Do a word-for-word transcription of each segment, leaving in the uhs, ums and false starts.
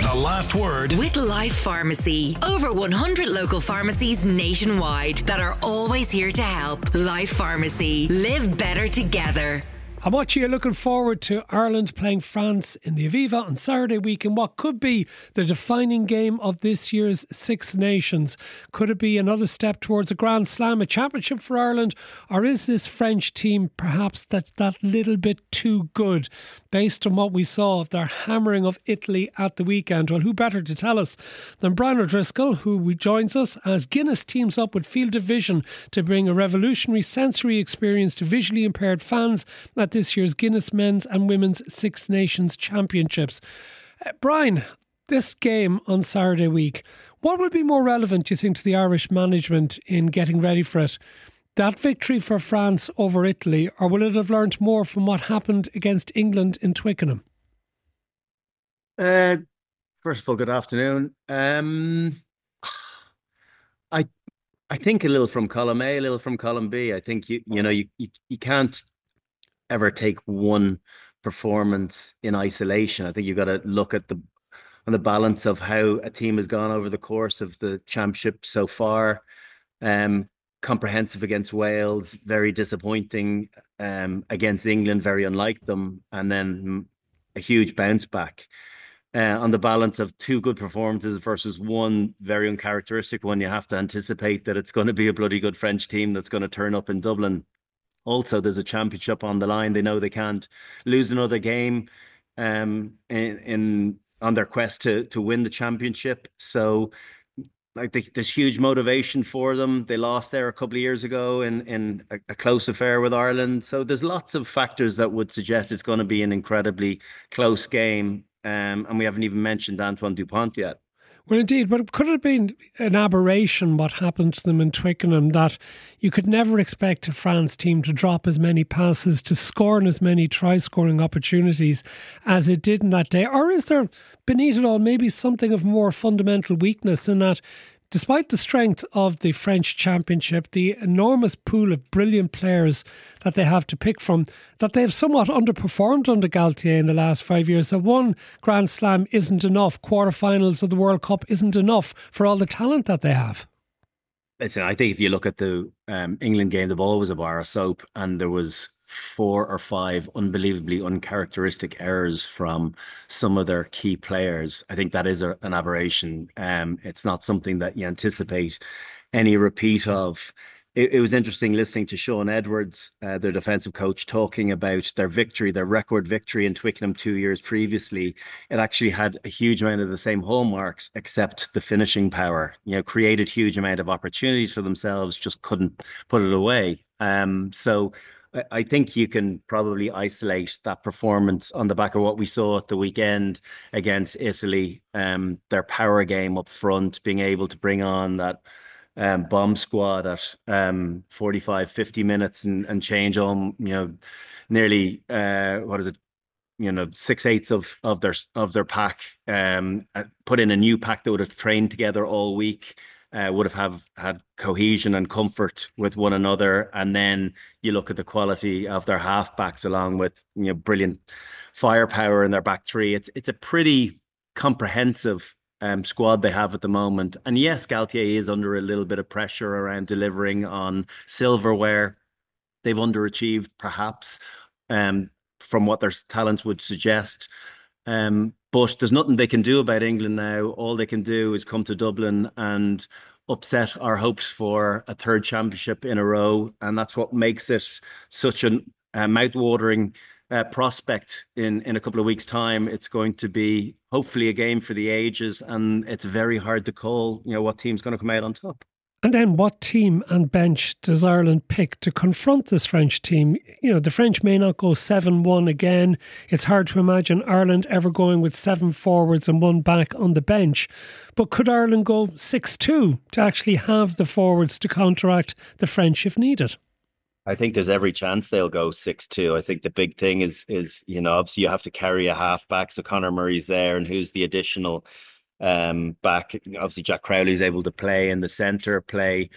the last word with Life Pharmacy. Over one hundred local pharmacies nationwide that are always here to help. Life Pharmacy. Live better together. How much are you looking forward to Ireland playing France in the Aviva on Saturday week in what could be the defining game of this year's Six Nations? Could it be another step towards a Grand Slam, a championship for Ireland? Or is this French team perhaps that, that little bit too good based on what we saw of their hammering of Italy at the weekend? Well, who better to tell us than Brian O'Driscoll, who joins us as Guinness teams up with Field of Vision to bring a revolutionary sensory experience to visually impaired fans at this year's Guinness Men's and Women's Six Nations Championships. Uh, Brian, this game on Saturday week, what will be more relevant, do you think, to the Irish management in getting ready for it? That victory for France over Italy, or will it have learnt more from what happened against England in Twickenham? Uh, first of all, good afternoon. Um, I I think a little from column A, a little from column B. I think you you know you you, you can't ever take one performance in isolation. I think you've got to look at the on the balance of how a team has gone over the course of the championship so far. Um, comprehensive against Wales, very disappointing um, against England, very unlike them, and then a huge bounce back. Uh, on the balance of two good performances versus one very uncharacteristic one, you have to anticipate that it's going to be a bloody good French team that's going to turn up in Dublin. Also, there's a championship on the line. They know they can't lose another game um, in, in on their quest to to win the championship. So, like, the, there's huge motivation for them. They lost there a couple of years ago in in a, a close affair with Ireland. So there's lots of factors that would suggest it's going to be an incredibly close game. Um, and we haven't even mentioned Antoine Dupont yet. Well, indeed, but could it have been an aberration what happened to them in Twickenham, that you could never expect a France team to drop as many passes, to score in as many try-scoring opportunities as it did in that day? Or is there, beneath it all, maybe something of more fundamental weakness in that, despite the strength of the French Championship, the enormous pool of brilliant players that they have to pick from, that they've somewhat underperformed under Galtier in the last five years. That one Grand Slam isn't enough. Quarterfinals of the World Cup isn't enough for all the talent that they have. Listen, I think if you look at the um, England game, the ball was a bar of soap, and there was four or five unbelievably uncharacteristic errors from some of their key players. I think that is a, an aberration. Um, it's not something that you anticipate any repeat of. It, it was interesting listening to Sean Edwards, uh, their defensive coach, talking about their victory, their record victory in Twickenham two years previously. It actually had a huge amount of the same hallmarks, except the finishing power. You know, created huge amount of opportunities for themselves, just couldn't put it away. Um, so I think you can probably isolate that performance on the back of what we saw at the weekend against Italy. Um, their power game up front, being able to bring on that um, bomb squad at um, forty-five, fifty minutes and, and change on, you know, nearly, uh, what is it? You know, six eighths of, of their, of their pack, um, put in a new pack that would have trained together all week. Uh, would have, have had cohesion and comfort with one another. And then you look at the quality of their halfbacks along with, you know, brilliant firepower in their back three. It's it's a pretty comprehensive um, squad they have at the moment. And yes, Galtier is under a little bit of pressure around delivering on silverware. They've underachieved, perhaps, um, from what their talent would suggest. Um, but there's nothing they can do about England now. All they can do is come to Dublin and upset our hopes for a third championship in a row. And that's what makes it such a uh, mouth-watering uh, prospect in, in a couple of weeks' time. It's going to be hopefully a game for the ages, and it's very hard to call, you know, what team's going to come out on top. And then what team and bench does Ireland pick to confront this French team? You know, the French may not go seven one again. It's hard to imagine Ireland ever going with seven forwards and one back on the bench. But could Ireland go six two to actually have the forwards to counteract the French if needed? I think there's every chance they'll go six two. I think the big thing is, is you know, obviously you have to carry a half back. So Conor Murray's there, and who's the additional um back? Obviously Jack Crowley's able to play in the centre, play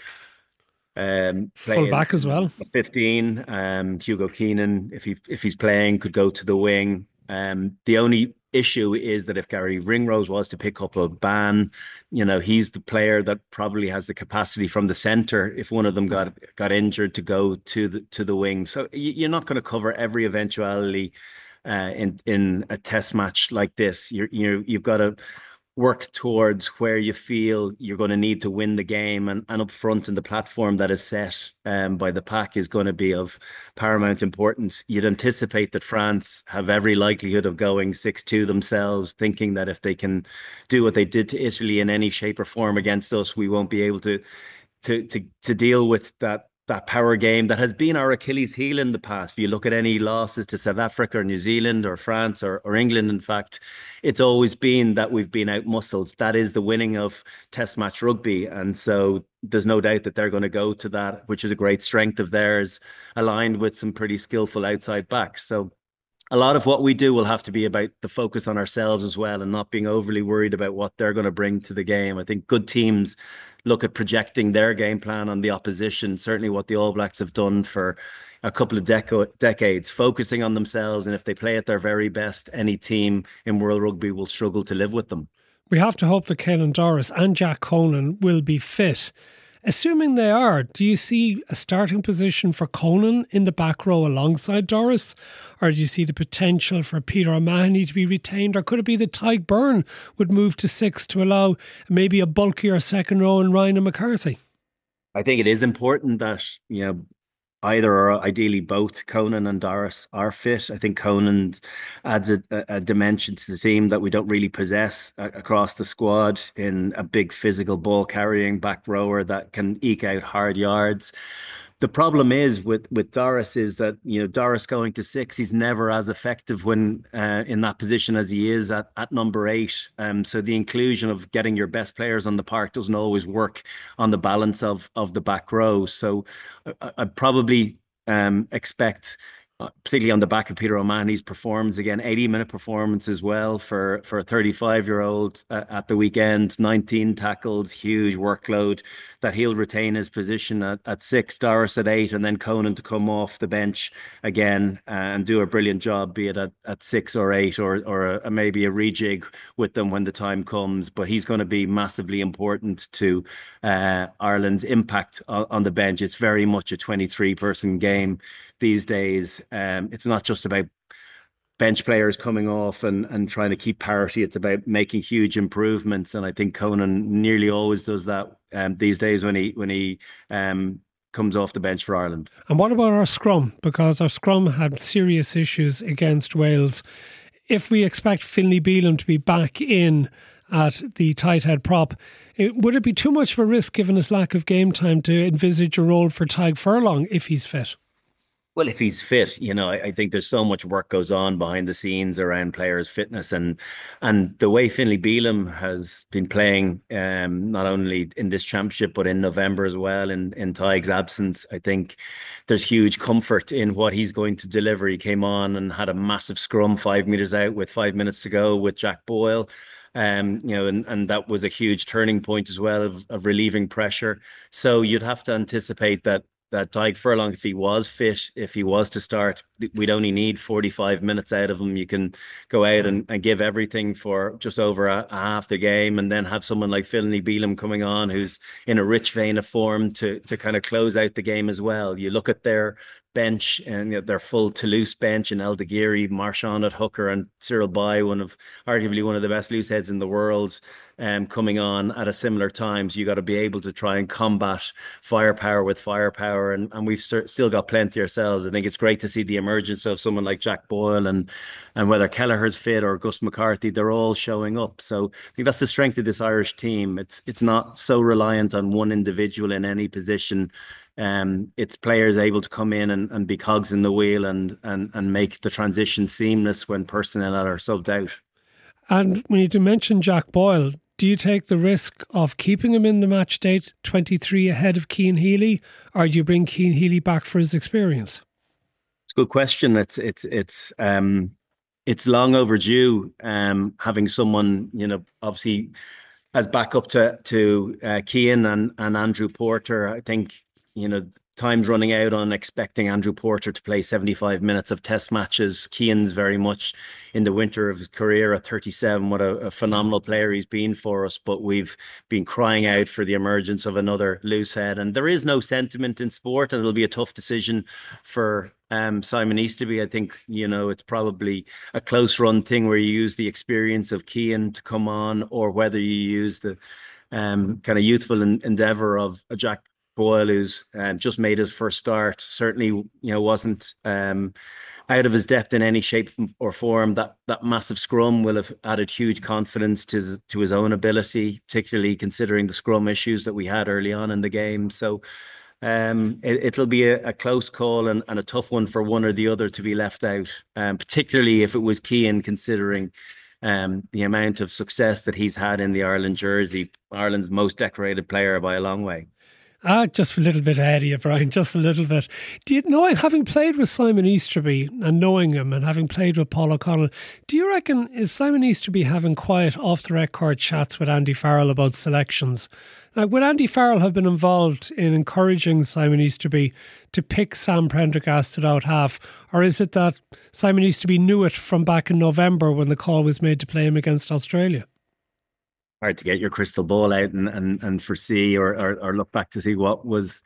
um play full back as well, fifteen. um Hugo Keenan, if he if he's playing, could go to the wing. Um the only issue is that if Gary Ringrose was to pick up a ban, you know, he's the player that probably has the capacity from the centre, if one of them got got injured, to go to the to the wing. So you're not going to cover every eventuality uh, in in a test match like this. You're you you've got to work towards where you feel you're going to need to win the game, and, and up front in the platform that is set um, by the pack is going to be of paramount importance. You'd anticipate that France have every likelihood of going six two themselves, thinking that if they can do what they did to Italy in any shape or form against us, we won't be able to to to to deal with that that power game that has been our Achilles heel in the past. If you look at any losses to South Africa or New Zealand or France or, or England, in fact, it's always been that we've been out-muscled. That is the winning of test match rugby. And so there's no doubt that they're going to go to that, which is a great strength of theirs, aligned with some pretty skillful outside backs. So a lot of what we do will have to be about the focus on ourselves as well, and not being overly worried about what they're going to bring to the game. I think good teams look at projecting their game plan on the opposition, certainly what the All Blacks have done for a couple of deco- decades, focusing on themselves. And if they play at their very best, any team in World Rugby will struggle to live with them. We have to hope that Caelan Doris and Jack Conan will be fit. Assuming they are, do you see a starting position for Conan in the back row alongside Doris? Or do you see the potential for Peter O'Mahony to be retained? Or could it be that Tadhg Beirne would move to six to allow maybe a bulkier second row in Ryan and McCarthy? I think it is important that, you know, either or ideally both Conan and Doris are fit. I think Conan adds a, a dimension to the team that we don't really possess a, across the squad, in a big physical ball carrying back rower that can eke out hard yards. The problem is with, with Doris is that, you know, Doris going to six, he's never as effective when uh, in that position as he is at, at number eight. Um, so the inclusion of getting your best players on the park doesn't always work on the balance of, of the back row. So I, I'd probably um, expect, Uh, particularly on the back of Peter O'Mahony's performance, again, eighty minute performance as well for, for a thirty-five year old uh, at the weekend, nineteen tackles, huge workload, that he'll retain his position at, at six, Doris at eight, and then Conan to come off the bench again and do a brilliant job, be it at, at six or eight, or, or a, maybe a rejig with them when the time comes. But he's going to be massively important to uh, Ireland's impact on, on the bench. It's very much a twenty-three person game these days. Um, it's not just about bench players coming off and, and trying to keep parity. It's about making huge improvements. And I think Conan nearly always does that um, these days when he when he um, comes off the bench for Ireland. And what about our scrum? Because our scrum had serious issues against Wales. If we expect Finlay Bealham to be back in at the tight head prop, it, would it be too much of a risk, given his lack of game time, to envisage a role for Tadhg Furlong if he's fit? Well, if he's fit, you know, I, I think there's so much work goes on behind the scenes around players' fitness, and and the way Finlay Bealham has been playing, um, not only in this championship but in November as well, in in Tadhg's absence, I think there's huge comfort in what he's going to deliver. He came on and had a massive scrum five meters out with five minutes to go with Jack Boyle. Um, you know, and, and that was a huge turning point as well of, of relieving pressure. So you'd have to anticipate that that Tadhg Furlong, if he was fit, if he was to start, we'd only need forty-five minutes out of him. You can go out and, and give everything for just over a, a half the game, and then have someone like Finlay Bealham coming on, who's in a rich vein of form to to kind of close out the game as well. You look at their bench and you know, their full Toulouse bench, and El Daguerre, Marchand at hooker, and Cyril Baille, one of arguably one of the best loose heads in the world, um, coming on at a similar time. So you got to be able to try and combat firepower with firepower, and, and we've st- still got plenty ourselves. I think it's great to see the emergence of someone like Jack Boyle, and and whether Kelleher's fit or Gus McCarthy, they're all showing up. So I think that's the strength of this Irish team. It's it's not so reliant on one individual in any position. Um, it's players able to come in and, and be cogs in the wheel, and, and and make the transition seamless when personnel are subbed out. And when you do mention Jack Boyle, do you take the risk of keeping him in the match date twenty-three ahead of Cian Healy, or do you bring Cian Healy back for his experience? It's a good question. It's it's it's um it's long overdue. Um, having someone, you know, obviously as backup to to uh, Cian and and Andrew Porter, I think. You know, time's running out on expecting Andrew Porter to play seventy-five minutes of test matches. Cian's very much in the winter of his career at thirty-seven. What a, a phenomenal player he's been for us, but we've been crying out for the emergence of another loose head, and there is no sentiment in sport, and it'll be a tough decision for um, Simon Easterby. I think, you know, it's probably a close run thing where you use the experience of Cian to come on, or whether you use the um, kind of youthful en- endeavour of a Jack Boyle, who's uh, just made his first start. Certainly, you know, wasn't um, out of his depth in any shape or form. That that massive scrum will have added huge confidence to his, to his own ability, particularly considering the scrum issues that we had early on in the game. So um, it, it'll be a, a close call and, and a tough one for one or the other to be left out, um, particularly if it was Cian, considering um, the amount of success that he's had in the Ireland jersey, Ireland's most decorated player by a long way. Ah, just a little bit ahead of you, Brian, just a little bit. Do you know, having played with Simon Easterby and knowing him and having played with Paul O'Connell, do you reckon, is Simon Easterby having quiet off-the-record chats with Andy Farrell about selections? Now, would Andy Farrell have been involved in encouraging Simon Easterby to pick Sam Prendergast at out half? Or is it that Simon Easterby knew it from back in November when the call was made to play him against Australia? Hard to get your crystal ball out and and, and foresee or, or or look back to see what was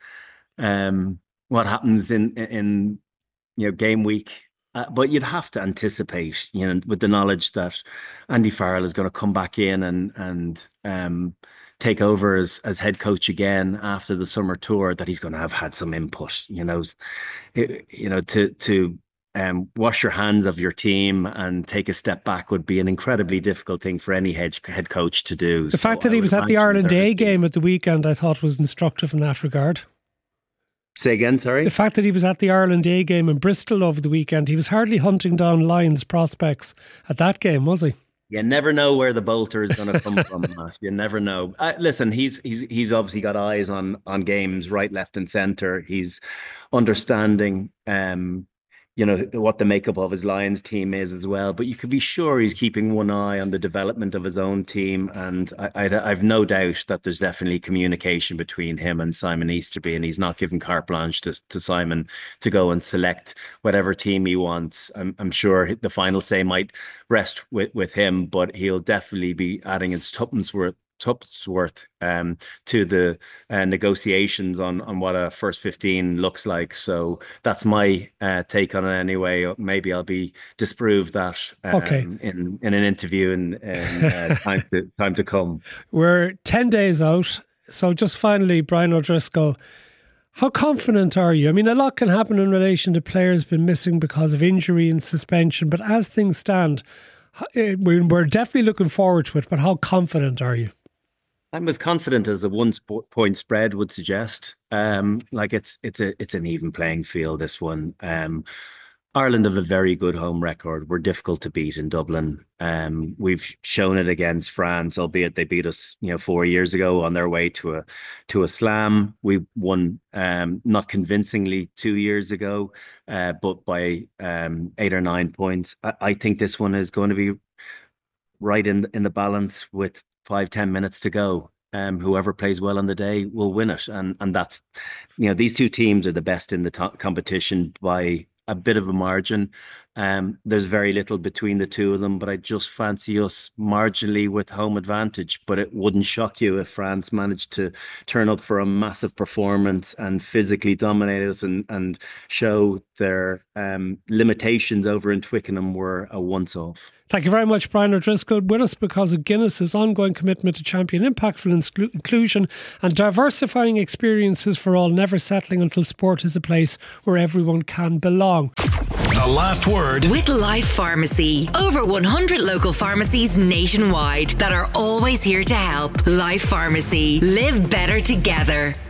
um what happens in in you know game week, uh, but you'd have to anticipate, you know, with the knowledge that Andy Farrell is going to come back in and and um take over as as head coach again after the summer tour, that he's going to have had some input, you know, it, you know to to Um, wash your hands of your team and take a step back would be an incredibly difficult thing for any head, head coach to do. The so fact that I he was at the Ireland A game at the weekend, I thought was instructive in that regard. Say again, sorry? The fact that he was at the Ireland A game in Bristol over the weekend, he was hardly hunting down Lions prospects at that game, was he? You never know where the bolter is going to come from, Matt. You never know. Uh, listen, he's he's he's obviously got eyes on on games right, left, and centre. He's understanding Um, you know, what the makeup of his Lions team is as well. But you could be sure he's keeping one eye on the development of his own team. And I, I, I've no doubt that there's definitely communication between him and Simon Easterby, and he's not giving carte blanche to, to Simon to go and select whatever team he wants. I'm, I'm sure the final say might rest with, with him, but he'll definitely be adding his tuppence worth Tupp's worth um, to the uh, negotiations on on what a first fifteen looks like. So that's my uh, take on it anyway. Maybe I'll be disprove that um, okay. in in an interview in, in uh, time to time to come. We're ten days out. So just finally, Brian O'Driscoll, how confident are you? I mean, a lot can happen in relation to players been missing because of injury and suspension, but as things stand, we're definitely looking forward to it. But how confident are you? I'm as confident as a one point spread would suggest. Um, like it's it's a it's an even playing field, this one. Um, Ireland have a very good home record. We're difficult to beat in Dublin. Um, we've shown it against France, albeit they beat us, you know, four years ago on their way to a to a slam. We won um, not convincingly two years ago, uh, but by um, eight or nine points. I, I think this one is going to be right in in the balance with five, ten minutes to go. Um, whoever plays well on the day will win it. And and that's, you know, these two teams are the best in the to- competition by a bit of a margin. Um, there's very little between the two of them, but I just fancy us marginally with home advantage. But it wouldn't shock you if France managed to turn up for a massive performance and physically dominate us and, and show their um, limitations over in Twickenham were a once-off. Thank you very much, Brian O'Driscoll, with us because of Guinness's ongoing commitment to champion impactful inclu- inclusion and diversifying experiences for all, never settling until sport is a place where everyone can belong. The last word with Life Pharmacy. Over one hundred local pharmacies nationwide that are always here to help. Life Pharmacy. Live better together.